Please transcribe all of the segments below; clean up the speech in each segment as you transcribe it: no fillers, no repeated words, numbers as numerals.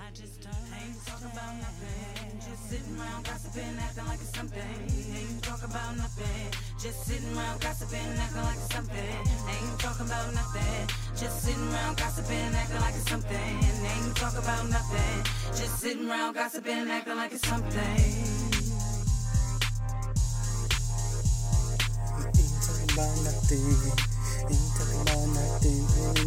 Ain't talking about nothing. Just sitting around gossiping, acting like it's something. Ain't talking about nothing. Just sitting around gossiping, acting like it's something. Ain't talking about nothing. Just sitting around gossiping, acting like it's something. Ain't talking about nothing. Just sitting around gossiping, acting like it's something. Ain't talking about nothing. Ain't talking about nothing.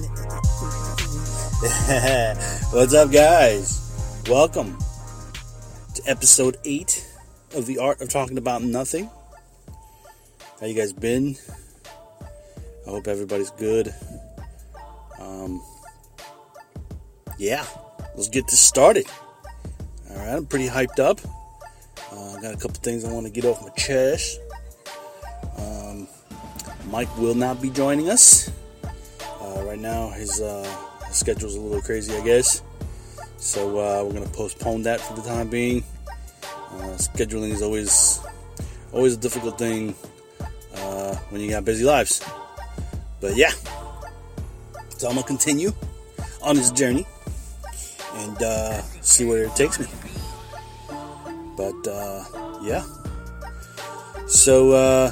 What's up, guys? Welcome to episode 8 of The Art of Talking About Nothing. How you guys been? I hope everybody's good. Yeah, let's get this started. Alright, I'm pretty hyped up. I got a couple things I want to get off my chest. Mike will not be joining us. Right now, his schedule's a little crazy, I guess. So we're going to postpone that for the time being. Scheduling is always a difficult thing when you got busy lives. But yeah, so I'm going to continue on this journey and see where it takes me. But yeah. So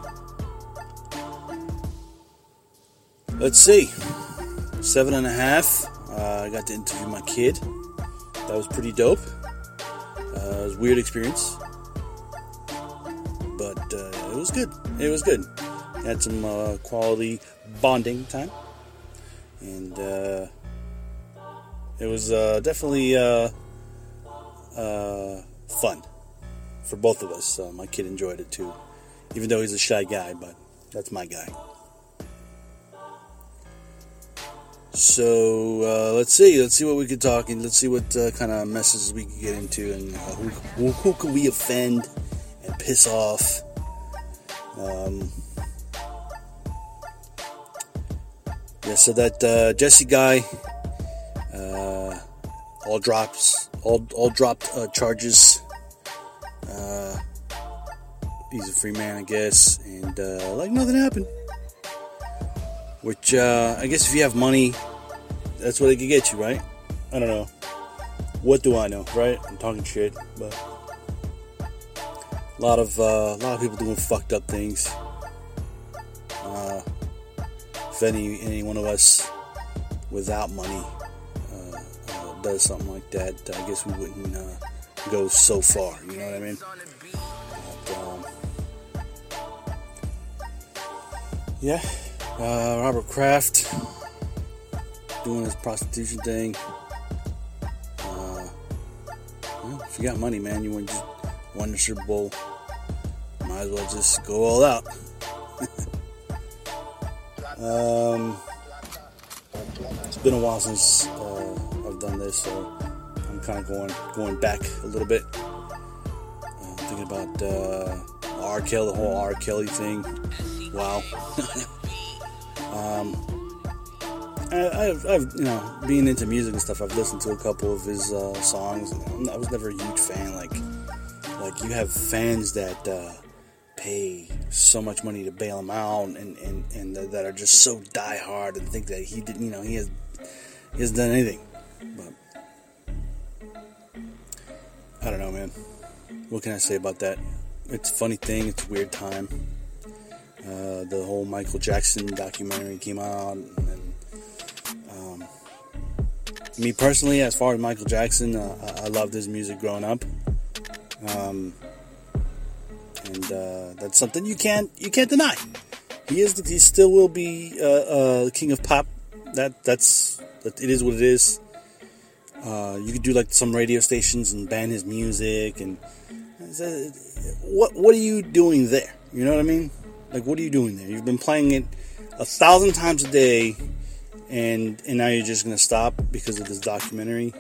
let's see. 7.5. I got to interview my kid. That was pretty dope. It was a weird experience, but it was good. It was good. Had some quality bonding time, and it was definitely fun for both of us. My kid enjoyed it too, even though he's a shy guy, but that's my guy. So let's see what we could talk and let's see what kind of messages we can get into and who can we offend and piss off. Yeah, so that Jesse guy all dropped charges. He's a free man, I guess, and like nothing happened. Which, I guess if you have money, that's what they can get you, right? I don't know. What do I know, right? I'm talking shit, but a lot of people doing fucked up things. If any one of us without money does something like that, I guess we wouldn't go so far. You know what I mean? But, yeah. Robert Kraft doing his prostitution thing. Well, if you got money, man, you want to just win the Super Bowl, might as well just go all out. It's been a while since I've done this, so I'm kind of going back a little bit. Thinking about R. Kelly, the whole R. Kelly thing. Wow. I've being into music and stuff, I've listened to a couple of his songs. I was never a huge fan. Like you have fans that pay so much money to bail him out, and that are just so diehard and think that he didn't, he hasn't done anything. But I don't know, man. What can I say about that? It's a funny thing. It's a weird time. The whole Michael Jackson documentary came out, and me personally, as far as Michael Jackson, I loved his music growing up, and that's something you can't deny. He still will be the king of pop. It is what it is. You could do like some radio stations and ban his music, and what are you doing there? You know what I mean? Like, what are you doing there? You've been playing it 1,000 times a day, and now you're just going to stop because of this documentary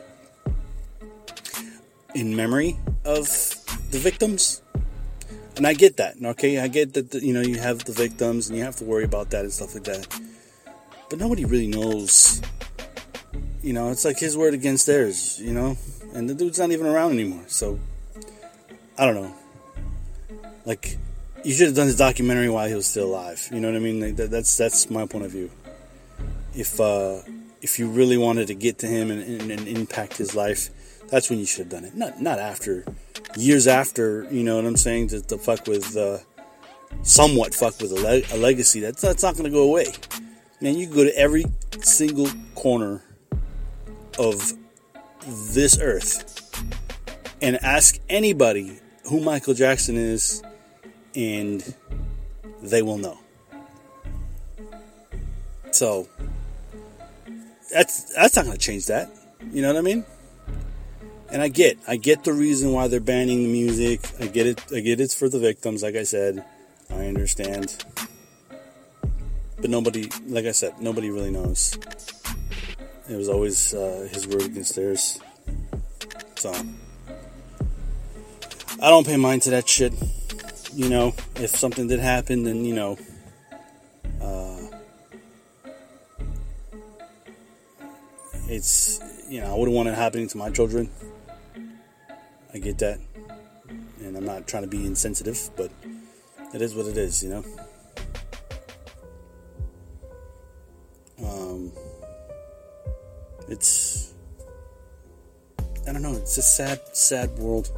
in memory of the victims? And I get that, okay? I get that, you have the victims, and you have to worry about that and stuff like that. But nobody really knows. It's like his word against theirs, And the dude's not even around anymore, so I don't know. Like, you should have done his documentary while he was still alive. You know what I mean? That's my point of view. If if you really wanted to get to him and impact his life, that's when you should have done it. Not after, years after, you know what I'm saying, to fuck with, somewhat fuck with a legacy. That's not going to go away. Man, you can go to every single corner of this earth and ask anybody who Michael Jackson is, and they will know. So that's not going to change that. You know what I mean? And I get the reason why they're banning the music. I get it. It's for the victims, like I said. I understand. But nobody, like I said, nobody really knows. It was always his word against theirs. So I don't pay mind to that shit. You know, if something did happen, then, you know, it's, you know, I wouldn't want it happening to my children. I get that. And I'm not trying to be insensitive, but it is what it is, you know. It's, I don't know, it's a sad world.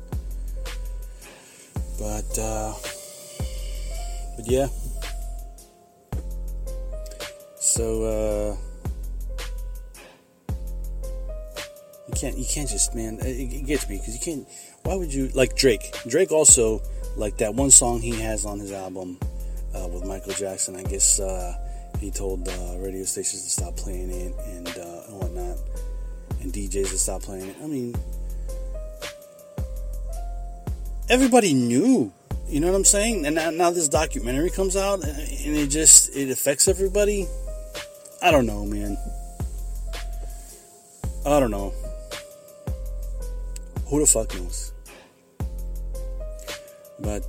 But yeah. So, you can't just, man, it gets me, because you can't, why would you, like Drake also, like that one song he has on his album, with Michael Jackson, I guess, he told radio stations to stop playing it and whatnot, and DJs to stop playing it. I mean, everybody knew, you know what I'm saying? And now this documentary comes out, and it affects everybody. I don't know, man. I don't know. Who the fuck knows? But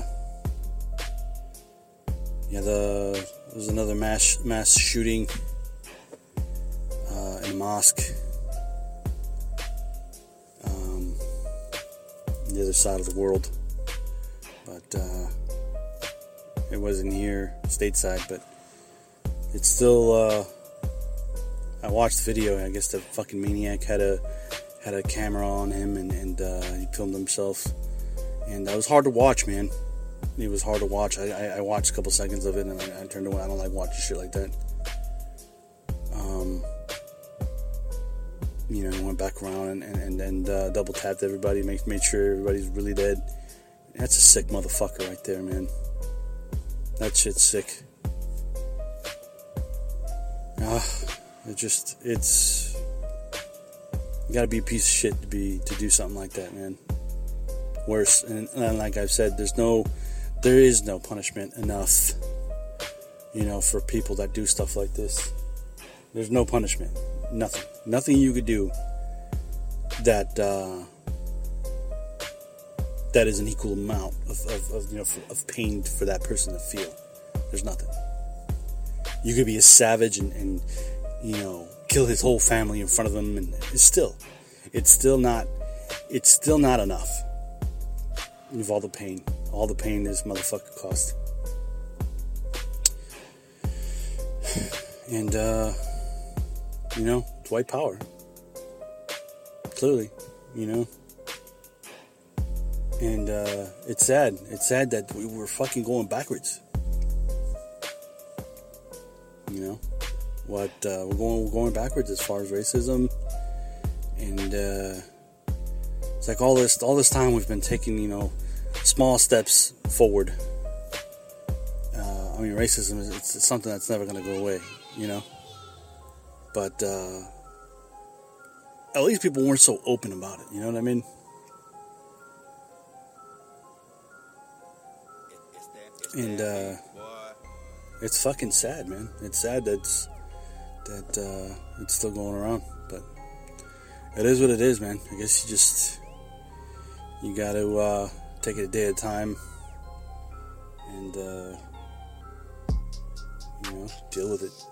yeah, there was another mass shooting in a mosque, on the other side of the world. But it wasn't here stateside, but it's still. I watched the video, and I guess the fucking maniac had a camera on him, and he filmed himself, and that was hard to watch, man. It was hard to watch. I watched a couple seconds of it, and I turned away. I don't like watching shit like that. You know, he went back around and double tapped everybody, made sure everybody's really dead. That's a sick motherfucker right there, man. That shit's sick. It's you gotta be a piece of shit to do something like that, man. Worse, and like I've said, there is no punishment enough, you know, for people that do stuff like this. There's no punishment, nothing you could do that is an equal amount of you know, of pain for that person to feel. There's nothing. You could be a savage and you know, kill his whole family in front of him, and it's still not enough. Of all the pain this motherfucker caused. And you know, it's white power. Clearly, you know. And it's sad that we're fucking going backwards. You know. What we're going backwards as far as racism, and it's like all this time we've been taking, you know, small steps forward. I mean, racism it's something that's never going to go away, you know. But at least people weren't so open about it. You know what I mean? And it's fucking sad, man. It's sad that it's still going around, but it is what it is, man. I guess you gotta take it a day at a time, and you know, deal with it.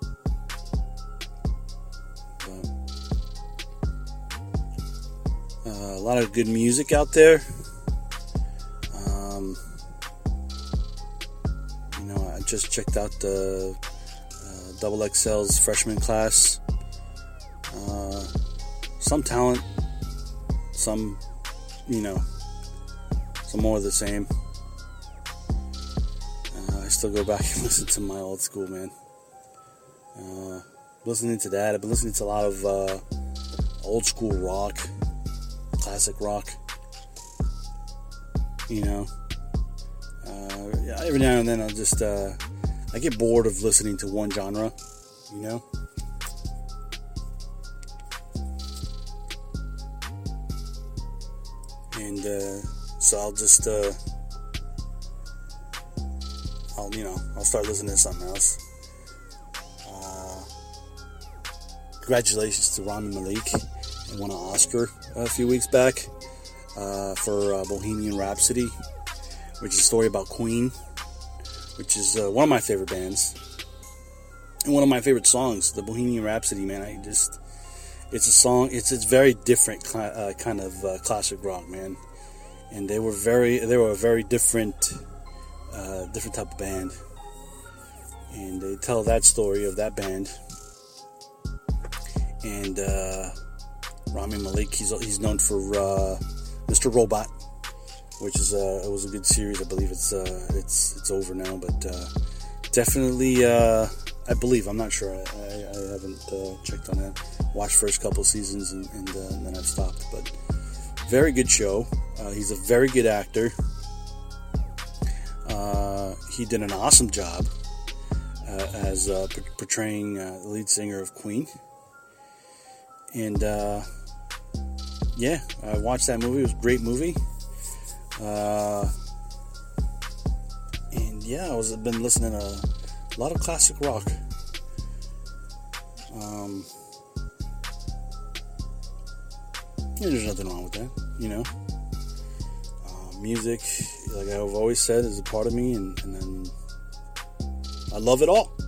But, a lot of good music out there. You know, I just checked out the Double XL's freshman class. Some talent, some, some more of the same. I still go back and listen to my old school, man. Listening to that, I've been listening to a lot of old school rock, classic rock. Every now and then I get bored of listening to one genre, and so I'll just I'll start listening to something else. Congratulations to Rami Malek. He won an Oscar a few weeks back for Bohemian Rhapsody, which is a story about Queen, which is one of my favorite bands and one of my favorite songs. The Bohemian Rhapsody, man. It's a song. It's very different kind of classic rock, man. And they were a very different type of band. And they tell that story of that band. And Rami Malek, he's known for Mr. Robot, which is it was a good series. I believe it's over now, but definitely I believe, I'm not sure. I haven't checked on that. Watched first couple seasons and then I've stopped. But very good show. He's a very good actor. He did an awesome job as portraying the lead singer of Queen. And I watched that movie. It was a great movie. I've been listening to a lot of classic rock. There's nothing wrong with that, music, like I've always said, is a part of me, and then I love it all.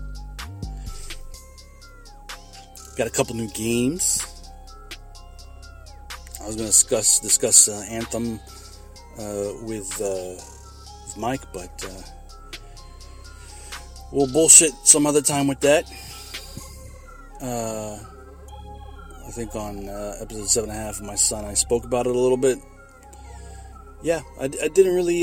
Got a couple new games. I was going to discuss Anthem with Mike, but we'll bullshit some other time with that. I think on episode 7.5 of my son, I spoke about it a little bit. Yeah, I didn't really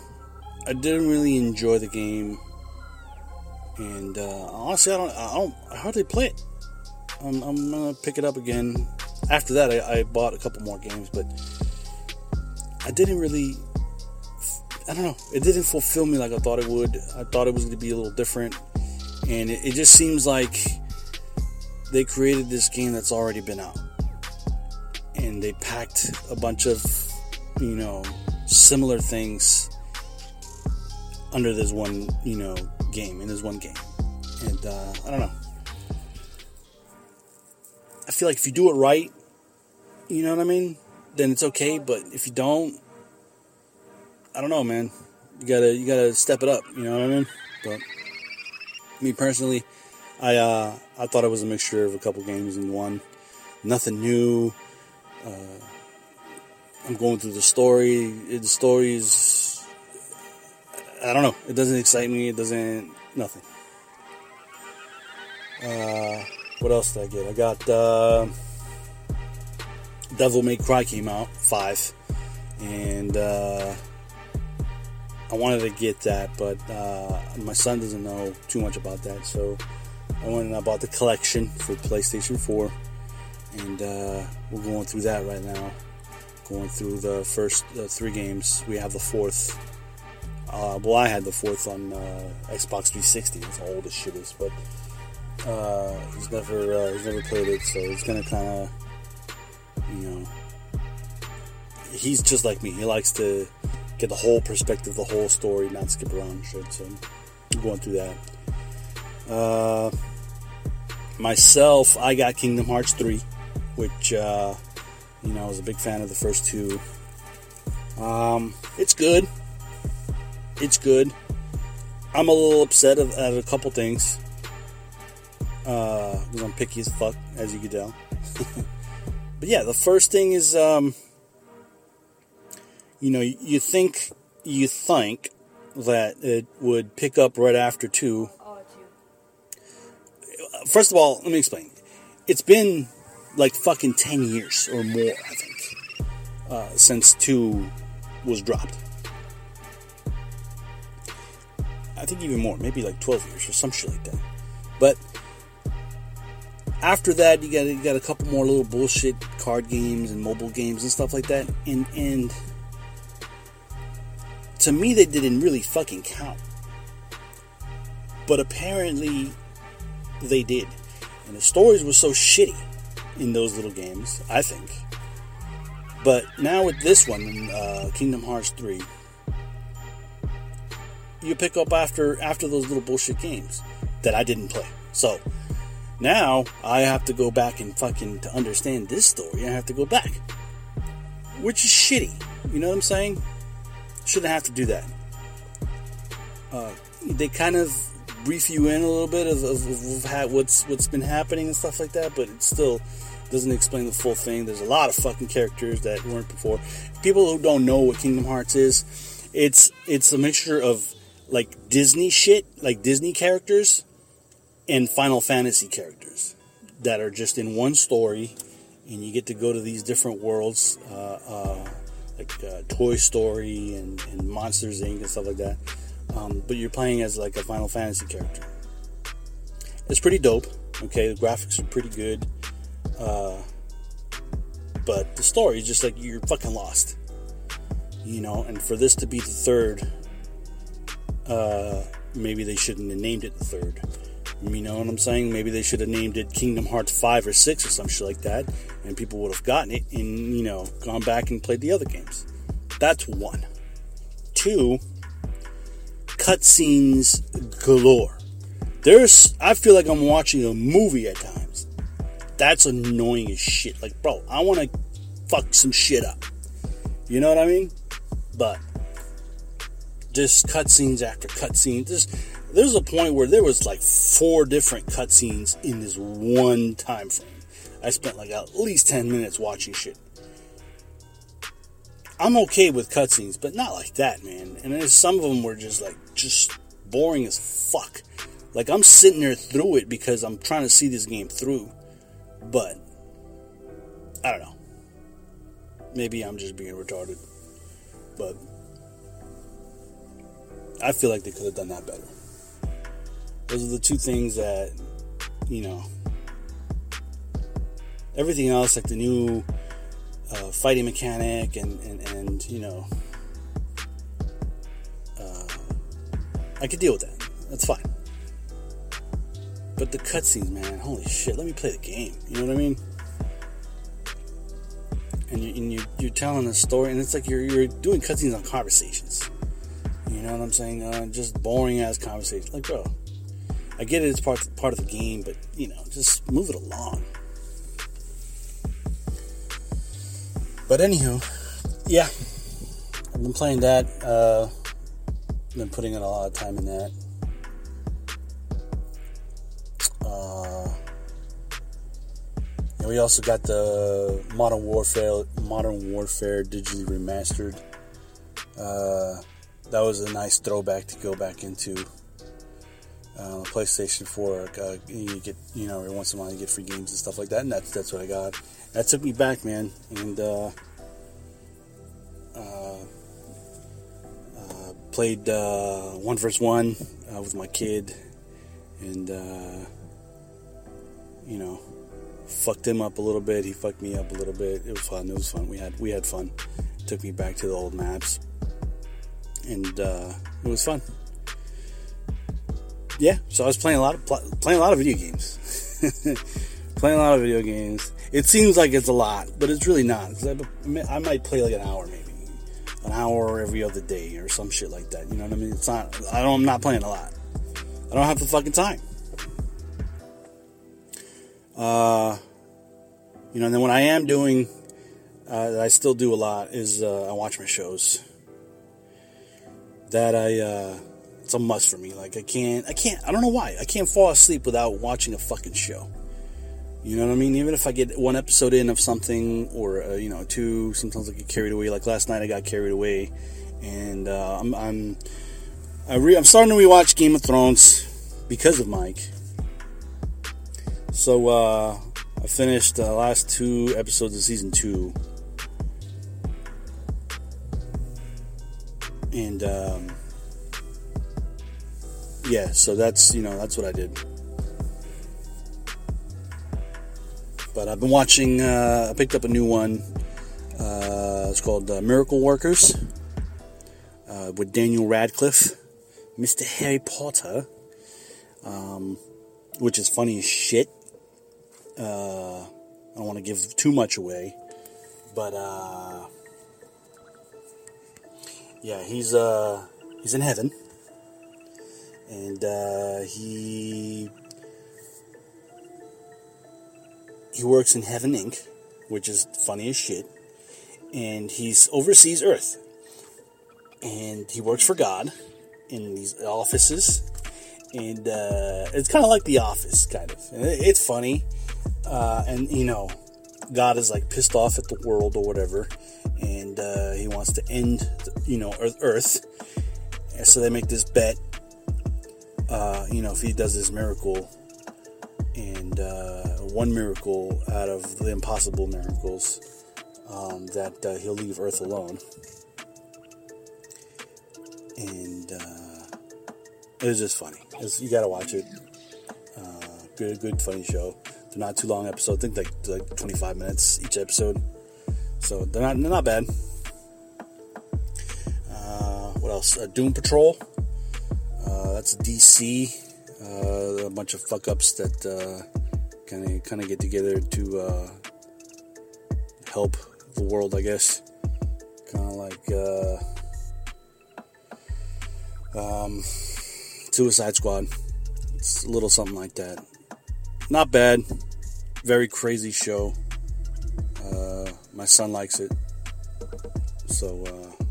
enjoy the game, and honestly, I hardly play it. I'm gonna pick it up again. After that, I bought a couple more games, but I didn't really. I don't know. It didn't fulfill me like I thought it would. I thought it was going to be a little different, and it just seems like they created this game that's already been out, and they packed a bunch of similar things under this one game, in this one game, and I don't know. I feel like if you do it right, you know what I mean, then it's okay. But if you don't, I don't know, man. You gotta step it up. You know what I mean? But me personally, I thought it was a mixture of a couple games in one. Nothing new. I'm going through the story. The story's, I don't know. It doesn't excite me. It doesn't. Nothing. What else did I get? I got Devil May Cry came out 5, and I wanted to get that, but my son doesn't know too much about that, so I went and I bought the collection for PlayStation 4, and we're going through that right now. Going through the first 3 games. We have the 4th. I had the 4th on Xbox 360. That's how old this shit is, but he's never played it, so it's gonna kind of, he's just like me. He likes to get the whole perspective, the whole story, not skip around and shit. So I'm going through that. Myself, I got Kingdom Hearts 3, which I was a big fan of the first 2. It's good. It's good. I'm a little upset at a couple things. Because I'm picky as fuck, as you can tell. But yeah, the first thing is, you think that it would pick up right after 2. first of all, let me explain. It's been like fucking 10 years or more, I think, since 2 was dropped. I think even more, maybe like 12 years or some shit like that. But after that, you got a couple more little bullshit card games and mobile games and stuff like that. And to me, they didn't really fucking count. But apparently, they did. And the stories were so shitty in those little games, I think. But now with this one, Kingdom Hearts 3, you pick up after those little bullshit games that I didn't play. So now I have to go back and fucking, to understand this story, I have to go back, which is shitty. You know what I'm saying? Shouldn't have to do that. They kind of brief you in a little bit of what's been happening and stuff like that, but it still doesn't explain the full thing. There's a lot of fucking characters that weren't before. People who don't know what Kingdom Hearts is, it's a mixture of like Disney shit, like Disney characters, and Final Fantasy characters that are just in one story, and you get to go to these different worlds, like Toy Story and Monsters Inc. and stuff like that. But you're playing as like a Final Fantasy character. It's pretty dope. Okay, the graphics are pretty good. But the story is just like you're fucking lost. You know, and for this to be the third, maybe they shouldn't have named it the third. You know what I'm saying? Maybe they should have named it Kingdom Hearts 5 or 6 or some shit like that, and people would have gotten it and, you know, gone back and played the other games. That's one. 2, cutscenes galore. I feel like I'm watching a movie at times. That's annoying as shit. Like, bro, I want to fuck some shit up. You know what I mean? But just cutscenes after cutscenes. There's a point where there was like 4 different cutscenes in this one time frame. I spent like at least 10 minutes watching shit. I'm okay with cutscenes, but not like that, man. And there's some of them were just boring as fuck. Like, I'm sitting there through it because I'm trying to see this game through. But I don't know. Maybe I'm just being retarded. But I feel like they could have done that better. Those are the 2 things that, you know, everything else, like the new fighting mechanic and you know, I could deal with that. That's fine. But the cutscenes, man, holy shit, let me play the game. You know what I mean? And you're telling a story, and it's like you're doing cutscenes on conversations. You know what I'm saying? Just boring ass conversations. Like, bro, I get it, it's part of the game, but, you know, just move it along. But anywho, yeah, I've been playing that. Been putting in a lot of time in that. And we also got the Modern Warfare digitally remastered. That was a nice throwback to go back into. PlayStation 4, you get, you know, every once in a while you get free games and stuff like that, and that's what I got. That took me back, man, and played 1 vs. 1 with my kid, and you know, fucked him up a little bit. He fucked me up a little bit. It was fun. We had fun. Took me back to the old maps, and it was fun. Yeah, so I was playing a lot of video games. Playing a lot of video games. It seems like it's a lot, but it's really not. I might play like an hour, maybe an hour every other day or some shit like that. You know what I mean? It's not. I'm not playing a lot. I don't have the fucking time. You know, and then what I am doing, that I still do a lot, is I watch my shows. That it's a must for me. Like, I don't know why. I can't fall asleep without watching a fucking show. You know what I mean? Even if I get 1 episode in of something, or, you know, 2, sometimes I get carried away. Like last night I got carried away, and I'm starting to rewatch Game of Thrones because of Mike. So, I finished the last 2 episodes of season 2. And, yeah, so that's what I did. But I've been watching, I picked up a new one. It's called Miracle Workers, with Daniel Radcliffe, Mr. Harry Potter, which is funny as shit. I don't want to give too much away, but yeah, he's in heaven, and he works in Heaven Inc., which is funny as shit, and he oversees Earth, and he works for God in these offices, and it's kind of like The Office, kind of. It's funny, and God is like pissed off at the world or whatever, and he wants to end, Earth, and so they make this bet, if he does this miracle, and one miracle out of the impossible miracles, that he'll leave Earth alone. And it was just funny. You gotta watch it. Good, funny show. They're not too long episodes. I think like 25 minutes each episode. So they're not bad. What else? Doom Patrol. That's DC. A bunch of fuck ups that kind of get together to help the world, I guess. Kind of like Suicide Squad. It's a little something like that. Not bad. Very crazy show. My son likes it, so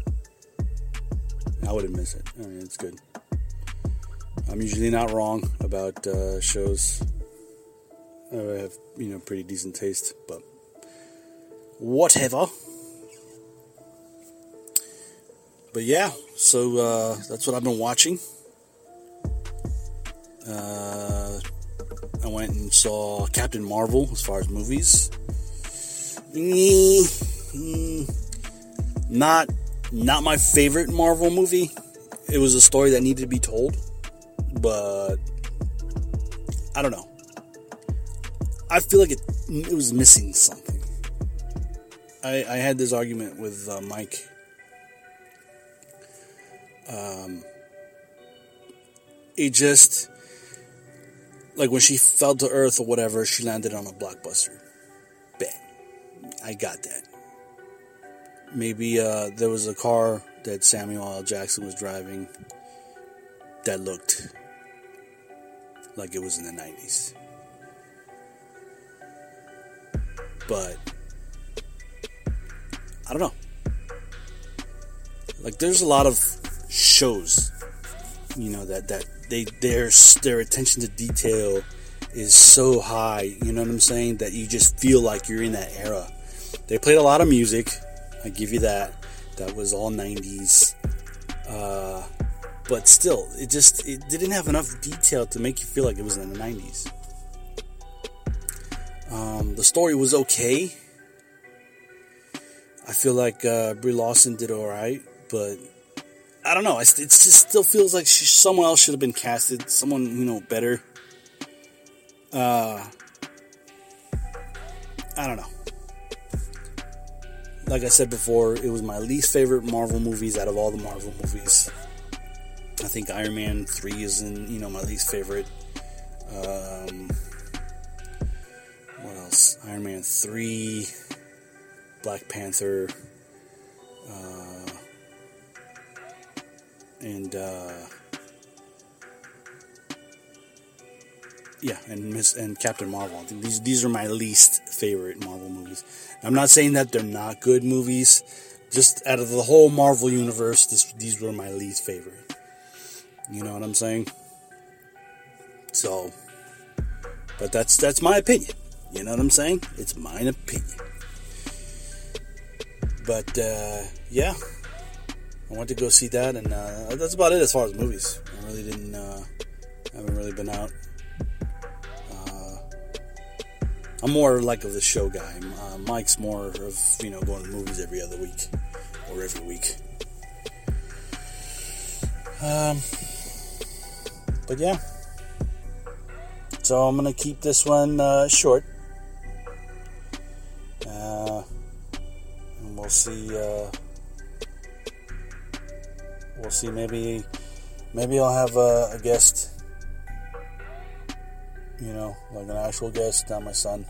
I wouldn't miss it. I mean, it's good. I'm usually not wrong about shows. I have, pretty decent taste, but whatever. But yeah, so that's what I've been watching. I went and saw Captain Marvel as far as movies. Not my favorite Marvel movie. It was a story that needed to be told, but I don't know. I feel like it was missing something. I had this argument with Mike. It just, like when she fell to Earth or whatever, she landed on a blockbuster. Bet. I got that. Maybe there was a car that Samuel L. Jackson was driving that looked like it was in the 90s. But I don't know. Like, there's a lot of shows, that their attention to detail is so high, you know what I'm saying, that you just feel like you're in that era. They played a lot of music, I give you that. That was all 90s. But still, it didn't have enough detail to make you feel like it was in the 90s. The story was okay. I feel like Brie Larson did alright, but I don't know. It just still feels like someone else should have been casted. Someone, better. I don't know. Like I said before, it was my least favorite Marvel movies out of all the Marvel movies. I think Iron Man 3 is my least favorite. What else? Iron Man 3, Black Panther, and and Captain Marvel. I think these are my least favorite Marvel movies. I'm not saying that they're not good movies. Just out of the whole Marvel universe, these were my least favorite. You know what I'm saying? So, but that's my opinion. You know what I'm saying? It's my opinion. But yeah, I went to go see that, and that's about it as far as movies. I really haven't really been out. I'm more like of the show guy. Mike's more of, going to the movies every other week or every week. But yeah. So I'm going to keep this one short. And we'll see. We'll see. Maybe I'll have a guest. Like an actual guest, not my son.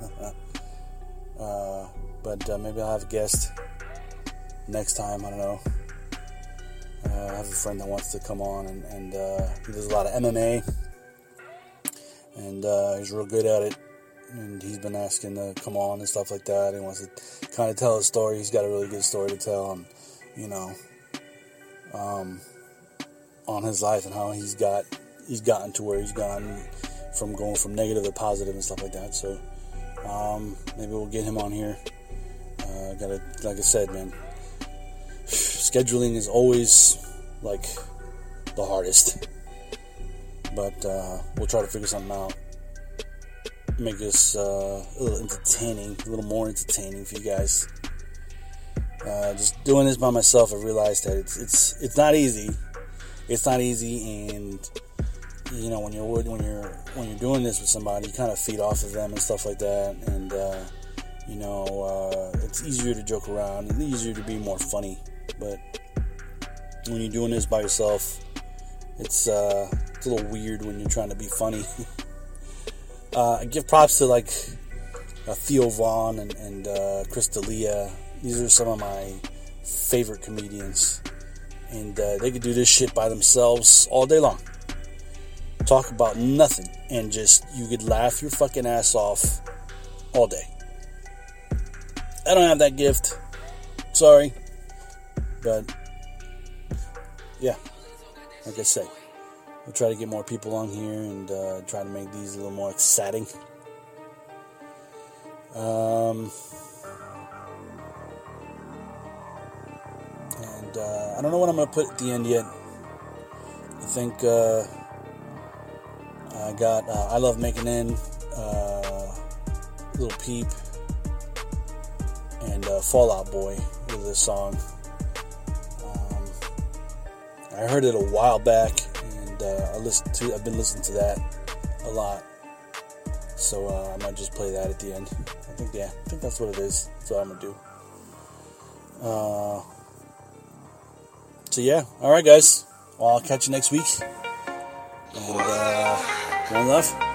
But maybe I'll have a guest next time. I don't know. I have a friend that wants to come on, and he does a lot of MMA, and he's real good at it. And he's been asking to come on and stuff like that. He wants to kind of tell his story. He's got a really good story to tell, and on his life and how he's gotten to where he's gone. From going from negative to positive and stuff like that. So maybe we'll get him on here. Like I said, man, scheduling is always like the hardest, but we'll try to figure something out. Make this a little entertaining, a little more entertaining for you guys. Just doing this by myself, I realized that it's not easy. It's not easy, and when you're doing this with somebody, you kind of feed off of them and stuff like that, and it's easier to joke around and easier to be more funny. But when you're doing this by yourself, it's a little weird when you're trying to be funny. I give props to like Theo Vaughn and Chris D'Elia. These are some of my favorite comedians, and they could do this shit by themselves all day long. Talk about nothing, and just you could laugh your fucking ass off all day. I don't have that gift, sorry, but yeah, like I said, we'll try to get more people on here and try to make these a little more exciting. And I don't know what I'm gonna put at the end yet. I think I got I Love Making In, Little Peep, and Fall Out Boy with this song. I heard it a while back, and I've been listening to that a lot. So I might just play that at the end. I think that's what it is. That's what I'm gonna do. So yeah, all right, guys. Well, I'll catch you next week. And one love.